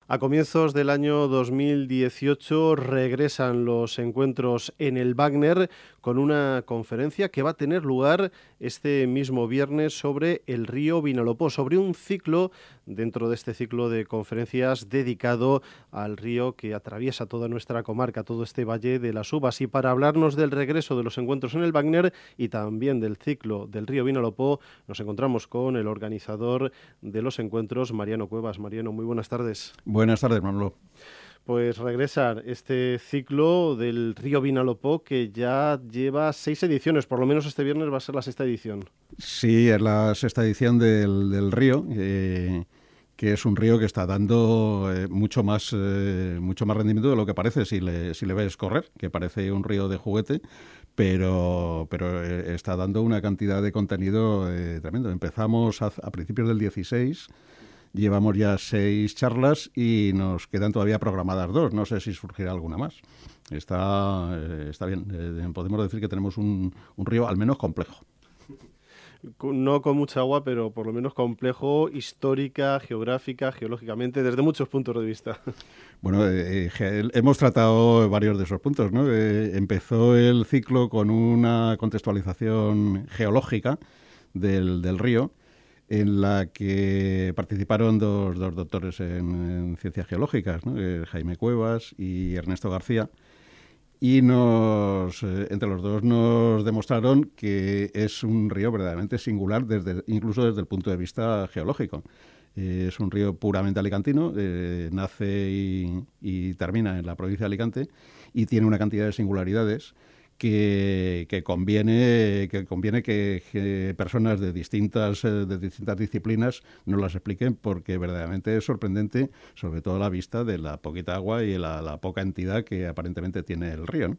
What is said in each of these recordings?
A comienzos del año 2018 regresan los encuentros en el Wagner con una conferencia que va a tener lugar este mismo viernes sobre el río Vinalopó, sobre un ciclo dentro de este ciclo de conferencias dedicado al río que atraviesa toda nuestra comarca, todo este Valle de las Uvas. Y para hablarnos del regreso de los encuentros en el Wagner y también del ciclo del río Vinalopó, nos encontramos con el organizador de los encuentros, Mariano Cuevas. Mariano, muy buenas tardes. Buenas tardes, Manolo. Pues regresar este ciclo del río Vinalopó que ya lleva 6 ediciones, por lo menos este viernes va a ser la 6ª edición. Sí, es la 6ª edición del río, que es un río que está dando mucho más rendimiento de lo que parece si le ves correr, que parece un río de juguete, pero está dando una cantidad de contenido tremendo. Empezamos a principios del 16. Llevamos ya 6 charlas y nos quedan todavía programadas 2. No sé si surgirá alguna más. Está bien. Podemos decir que tenemos un río al menos complejo. No con mucha agua, pero por lo menos complejo, histórica, geográfica, geológicamente, desde muchos puntos de vista. Bueno, hemos tratado varios de esos puntos, ¿no? Empezó el ciclo con una contextualización geológica del río, en la que participaron dos doctores en ciencias geológicas, ¿no? Jaime Cuevas y Ernesto García, y entre los dos nos demostraron que es un río verdaderamente singular, incluso desde el punto de vista geológico. Es un río puramente alicantino, nace y termina en la provincia de Alicante y tiene una cantidad de singularidades que conviene que personas de distintas disciplinas nos las expliquen, porque verdaderamente es sorprendente, sobre todo a la vista de la poquita agua y la poca entidad que aparentemente tiene el río, ¿no?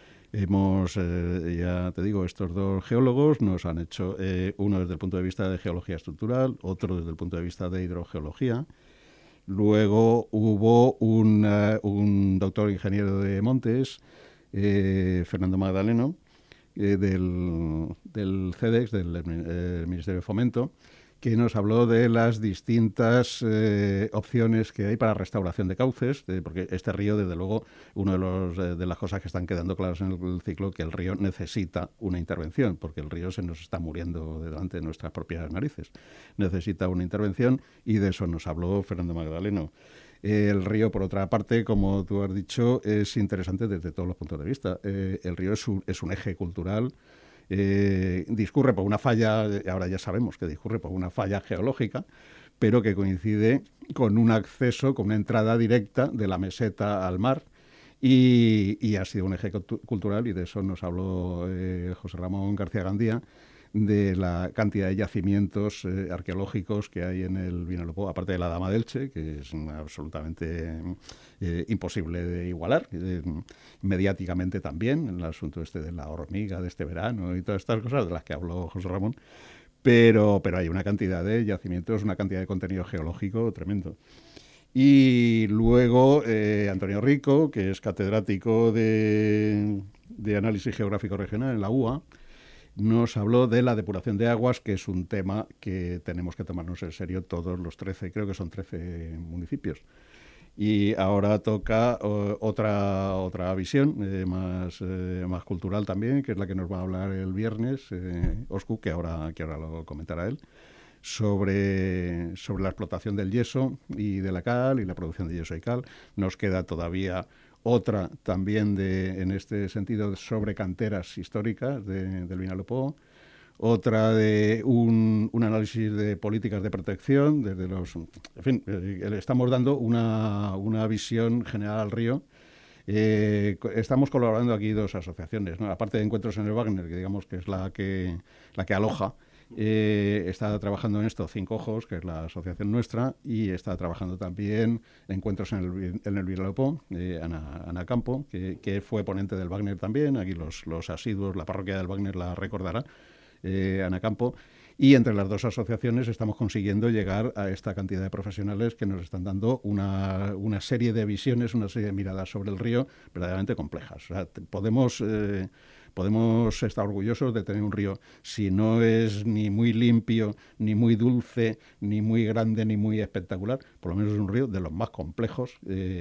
Ya te digo, estos dos geólogos nos han hecho, uno desde el punto de vista de geología estructural, otro desde el punto de vista de hidrogeología. Luego hubo un doctor ingeniero de montes, Fernando Magdaleno, del CEDEX, del Ministerio de Fomento, que nos habló de las distintas opciones que hay para restauración de cauces, porque este río, desde luego, una de las cosas que están quedando claras en el ciclo, que el río necesita una intervención, porque el río se nos está muriendo delante de nuestras propias narices. Necesita una intervención y de eso nos habló Fernando Magdaleno. El río, por otra parte, como tú has dicho, es interesante desde todos los puntos de vista. El río es un eje cultural. Discurre por una falla, ahora ya sabemos que discurre por una falla geológica, pero que coincide con un acceso, con una entrada directa de la meseta al mar, y ha sido un eje cultural, y de eso nos habló José Ramón García Gandía, de la cantidad de yacimientos arqueológicos que hay en el Vinalopó, aparte de la Dama de Elche, que es absolutamente imposible de igualar, mediáticamente también, el asunto de la hormiga de este verano y todas estas cosas de las que habló José Ramón, pero hay una cantidad de yacimientos, una cantidad de contenido geológico tremendo. Y luego Antonio Rico, que es catedrático de Análisis Geográfico Regional en la UA, nos habló de la depuración de aguas, que es un tema que tenemos que tomarnos en serio todos los 13, creo que son 13 municipios. Y ahora toca otra visión más cultural también, que es la que nos va a hablar el viernes, Oscu, que ahora lo comentará él, sobre la explotación del yeso y de la cal y la producción de yeso y cal. Nos queda todavía otra también en este sentido sobre canteras históricas del Vinalopó, otra de un análisis de políticas de protección en fin, estamos dando una visión general al río. Estamos colaborando aquí 2 asociaciones, ¿no? Aparte de Encuentros en el Wagner, que digamos que es la que aloja. Está trabajando en esto Cinco Ojos, que es la asociación nuestra, y está trabajando también Encuentros en el Vinalopó, Ana Campo, que fue ponente del Wagner también. Aquí los asiduos, la parroquia del Wagner la recordará, Ana Campo. Y entre las 2 asociaciones estamos consiguiendo llegar a esta cantidad de profesionales que nos están dando una serie de visiones, una serie de miradas sobre el río verdaderamente complejas. O sea, podemos podemos estar orgullosos de tener un río. Si no es ni muy limpio, ni muy dulce, ni muy grande, ni muy espectacular, por lo menos es un río de los más complejos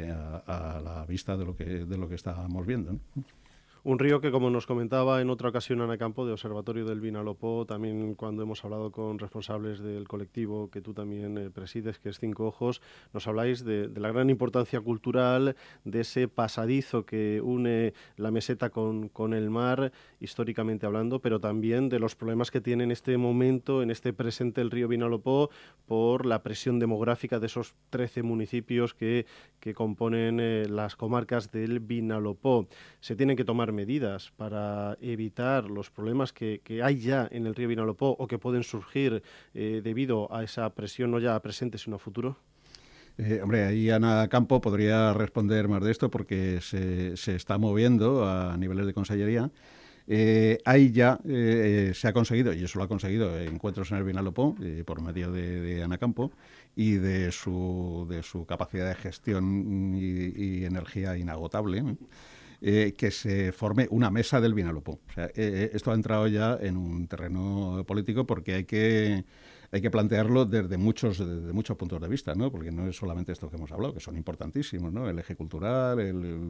a la vista de lo que estábamos viendo, ¿no? Un río que, como nos comentaba en otra ocasión Ana Campo, de Observatorio del Vinalopó, también cuando hemos hablado con responsables del colectivo que tú también presides, que es Cinco Ojos, nos habláis de la gran importancia cultural, de ese pasadizo que une la meseta con el mar, históricamente hablando, pero también de los problemas que tiene en este momento, en este presente, el río Vinalopó, por la presión demográfica de esos 13 municipios que componen las comarcas del Vinalopó. Se tienen que tomar medidas para evitar los problemas que hay ya en el río Vinalopó o que pueden surgir debido a esa presión no ya presente sino a futuro? Hombre, ahí Ana Campo podría responder más de esto porque se está moviendo a niveles de consellería. Ahí ya se ha conseguido, y eso lo ha conseguido, encuentros en el Vinalopó por medio de Ana Campo y de su capacidad de gestión y energía inagotable, ¿no? Que se forme una mesa del Vinalopó. O sea, esto ha entrado ya en un terreno político porque hay que plantearlo desde muchos puntos de vista, ¿no? Porque no es solamente esto que hemos hablado, que son importantísimos, ¿no? El eje cultural,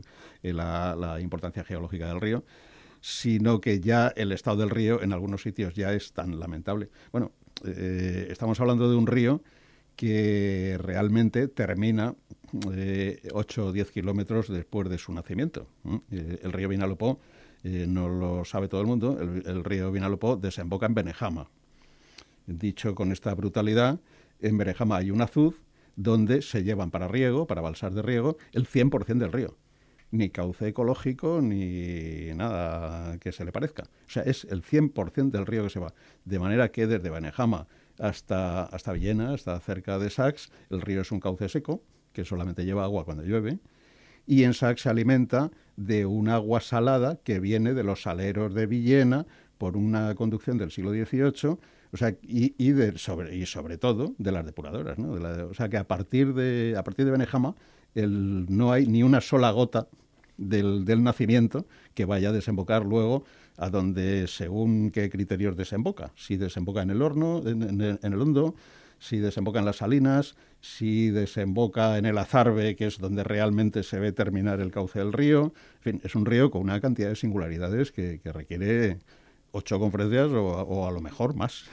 la importancia geológica del río, sino que ya el estado del río en algunos sitios ya es tan lamentable. Bueno, estamos hablando de un río que realmente termina 8 o 10 kilómetros después de su nacimiento. El río Vinalopó, no lo sabe todo el mundo, el río Vinalopó desemboca en Benejama. Dicho con esta brutalidad, en Benejama hay un azud donde se llevan para riego, para balsas de riego, el 100% del río. Ni cauce ecológico, ni nada que se le parezca. O sea, es el 100% del río que se va. De manera que desde Benejama hasta Villena, hasta cerca de Sax, el río es un cauce seco, que solamente lleva agua cuando llueve, y en Sax se alimenta de un agua salada que viene de los saleros de Villena por una conducción del siglo XVIII, o sea, y sobre todo de las depuradoras, ¿no? O sea, que a partir de Benejama no hay ni una sola gota del nacimiento que vaya a desembocar luego a donde, según qué criterios desemboca. Si desemboca en el horno, en el Hondo, si desemboca en las salinas, si desemboca en el Azarbe, que es donde realmente se ve terminar el cauce del río. En fin, es un río con una cantidad de singularidades que requiere 8 conferencias o a lo mejor más.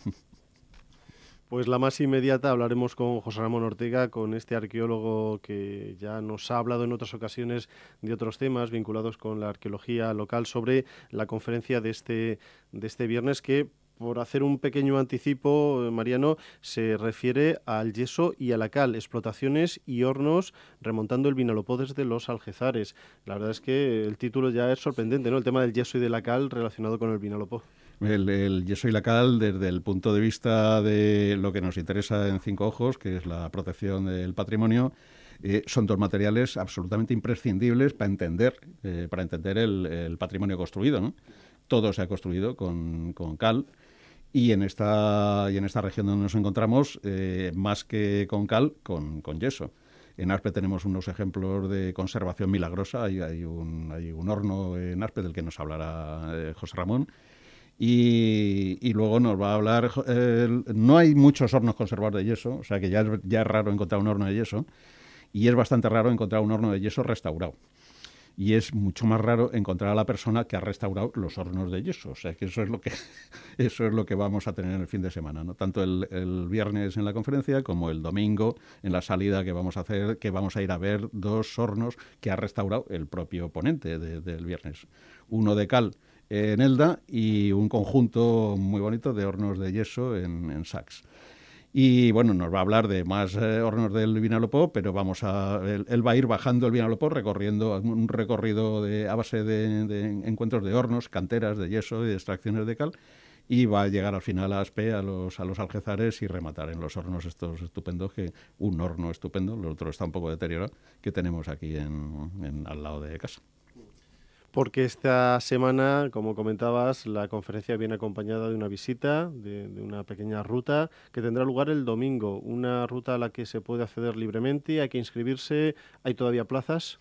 Pues la más inmediata hablaremos con José Ramón Ortega, con este arqueólogo que ya nos ha hablado en otras ocasiones de otros temas vinculados con la arqueología local, sobre la conferencia de este viernes que, por hacer un pequeño anticipo, Mariano, se refiere al yeso y a la cal, explotaciones y hornos remontando el Vinalopó desde los Algezares. La verdad es que el título ya es sorprendente, ¿no? El tema del yeso y de la cal relacionado con el Vinalopó. El yeso y la cal, desde el punto de vista de lo que nos interesa en Cinco Ojos, que es la protección del patrimonio, son dos materiales absolutamente imprescindibles para entender el patrimonio construido, ¿no? Todo se ha construido con cal. Y en esta región donde nos encontramos, más que con cal, con yeso. En Aspe tenemos unos ejemplos de conservación milagrosa. Hay un horno en Aspe del que nos hablará José Ramón. Y luego nos va a hablar... no hay muchos hornos conservados de yeso, o sea que ya es raro encontrar un horno de yeso. Y es bastante raro encontrar un horno de yeso restaurado. Y es mucho más raro encontrar a la persona que ha restaurado los hornos de yeso. O sea, que eso es lo que vamos a tener en el fin de semana, ¿no? Tanto el viernes en la conferencia como el domingo en la salida que vamos a hacer, que vamos a ir a ver 2 hornos que ha restaurado el propio ponente del viernes. Uno de cal en Elda y un conjunto muy bonito de hornos de yeso en Sax. Y bueno, nos va a hablar de más hornos del Vinalopó, pero él va a ir bajando el Vinalopó, recorriendo un recorrido a base de encuentros de hornos, canteras de yeso y de extracciones de cal, y va a llegar al final a Aspe, a los Algezares, y rematar en los hornos estos estupendos, que un horno estupendo, el otro está un poco deteriorado, que tenemos aquí al lado de casa. Porque esta semana, como comentabas, la conferencia viene acompañada de una visita, de una pequeña ruta que tendrá lugar el domingo. Una ruta a la que se puede acceder libremente, hay que inscribirse, ¿hay todavía plazas?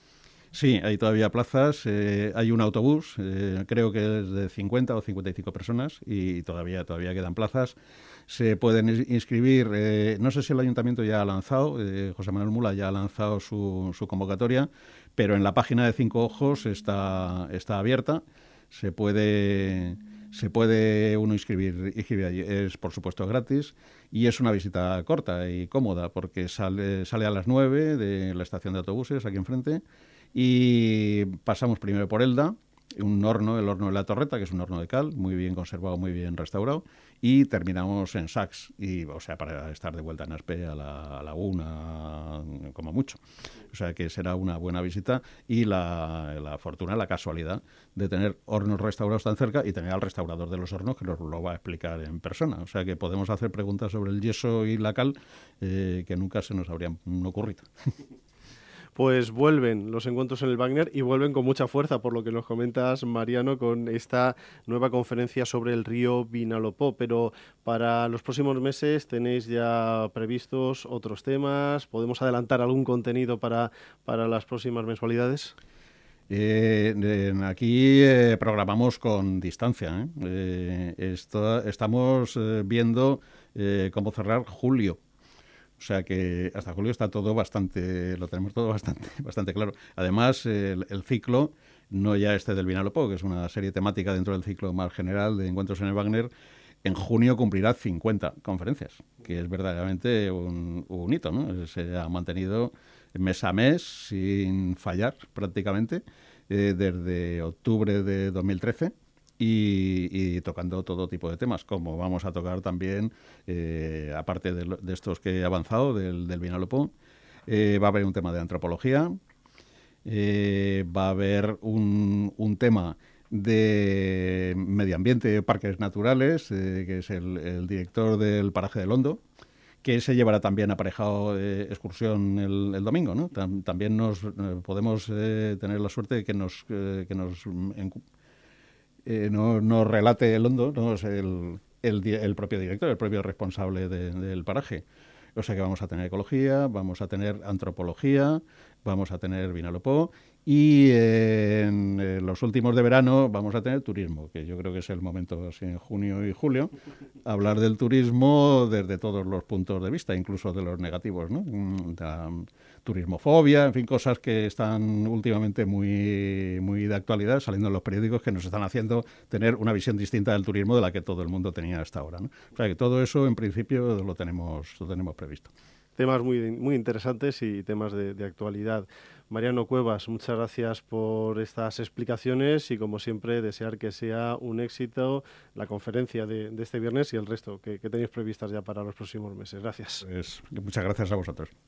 Sí, hay todavía plazas. Hay un autobús, creo que es de 50 o 55 personas y todavía quedan plazas. Se pueden inscribir, no sé si el ayuntamiento ya ha lanzado, José Manuel Mula ya ha lanzado su convocatoria, pero en la página de Cinco Ojos está abierta. Se puede, se puede uno inscribir allí. Es, por supuesto, gratis y es una visita corta y cómoda porque sale a las 9 de la estación de autobuses aquí enfrente y pasamos primero por Elda, el horno de la Torreta, que es un horno de cal, muy bien conservado, muy bien restaurado, y terminamos en Sax, o sea, para estar de vuelta en Aspe a la 1, como mucho. O sea, que será una buena visita y la fortuna, la casualidad de tener hornos restaurados tan cerca y tener al restaurador de los hornos que nos lo va a explicar en persona. O sea, que podemos hacer preguntas sobre el yeso y la cal que nunca se nos habrían ocurrido. Pues vuelven los encuentros en el Wagner y vuelven con mucha fuerza, por lo que nos comentas, Mariano, con esta nueva conferencia sobre el río Vinalopó. Pero para los próximos meses tenéis ya previstos otros temas. ¿Podemos adelantar algún contenido para las próximas mensualidades? Aquí programamos con distancia. Estamos viendo cómo cerrar julio. O sea que hasta julio está todo lo tenemos todo bastante claro. Además, el ciclo, no ya del Vinalopó, que es una serie temática dentro del ciclo más general de encuentros en el Wagner, en junio cumplirá 50 conferencias, que es verdaderamente un hito, ¿no? Se ha mantenido mes a mes sin fallar prácticamente desde octubre de 2013. Y tocando todo tipo de temas, como vamos a tocar también, aparte de estos que he avanzado, del Vinalopó, va a haber un tema de antropología, va a haber un tema de medio ambiente, parques naturales, que es el director del paraje del Hondo, que se llevará también aparejado excursión el domingo, ¿no? También podemos tener la suerte de que nos no relate el Hondo, no es el propio director, el propio responsable del paraje. O sea que vamos a tener ecología, vamos a tener antropología, vamos a tener Vinalopó y en los últimos de verano vamos a tener turismo, que yo creo que es el momento, así en junio y julio, hablar del turismo desde todos los puntos de vista, incluso de los negativos, ¿no? Turismofobia, en fin, cosas que están últimamente muy de actualidad, saliendo en los periódicos, que nos están haciendo tener una visión distinta del turismo de la que todo el mundo tenía hasta ahora, ¿no? O sea que todo eso, en principio, lo tenemos previsto. Temas muy interesantes y temas de actualidad. Mariano Cuevas, muchas gracias por estas explicaciones y, como siempre, desear que sea un éxito la conferencia de este viernes y el resto que tenéis previstas ya para los próximos meses. Gracias. Pues, muchas gracias a vosotros.